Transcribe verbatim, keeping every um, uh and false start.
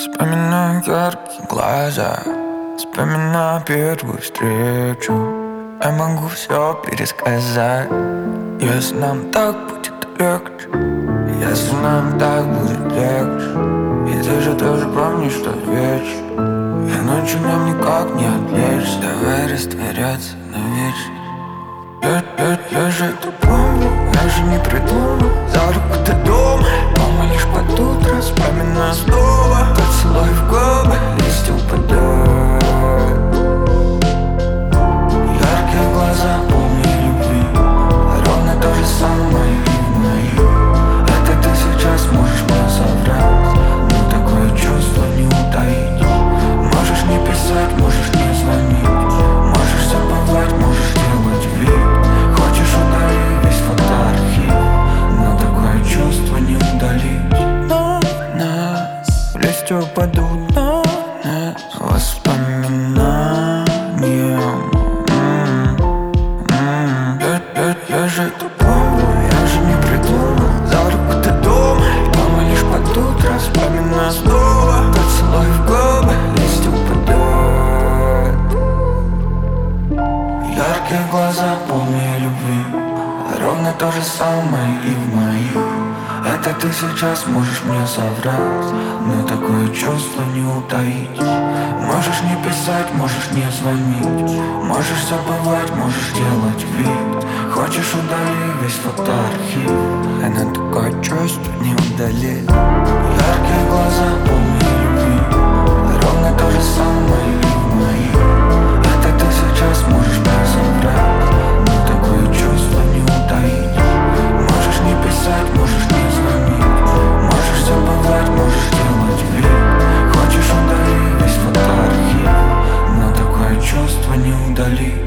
Вспоминаю яркие глаза, вспоминаю первую встречу. Я могу все пересказать, если нам так будет легче, если нам так будет легче. И ты же тоже помнишь тот вечер, и ночью нам никак не отвлечься. Давай растворяться навечно. Я, я, я же это помню, я же не придумал. За руку ты дома, дома лишь под утро. Вспоминаю снова, поцелуй в губы, листья упадают. Яркие глаза, полные любви, ровно то же самое и в моих. Это ты сейчас можешь мне соврать, но такое чувство не утаить. Можешь не писать, можешь не звонить, можешь забывать, можешь делать вид. Хочешь удали весь фотоархив, но такое чувство не удалить. Но нас листья упадут на нас воспоминанием. Я, я, я же это помню, я же не придумал. За руку ты дома, дома лишь под утро. Вспоминаю снова, поцелуй в губы, листья упадают. Яркие глаза, полные любви, ровно то же самое и в моих. Это ты сейчас можешь мне соврать, но такое чувство не утаить. Можешь не писать, можешь не звонить, можешь забывать, можешь делать вид. Хочешь удали весь фотоархив, но такое чувство не удалить. Яркие глаза, полные любви, ровно то же самое и в моих. Это ты сейчас можешь мне соврать, но такое чувство не утаить. Можешь не писать, можешь не звонить, можешь забывать, можешь делать вид. Хочешь удали весь фотоархив, но такое чувство не удалить.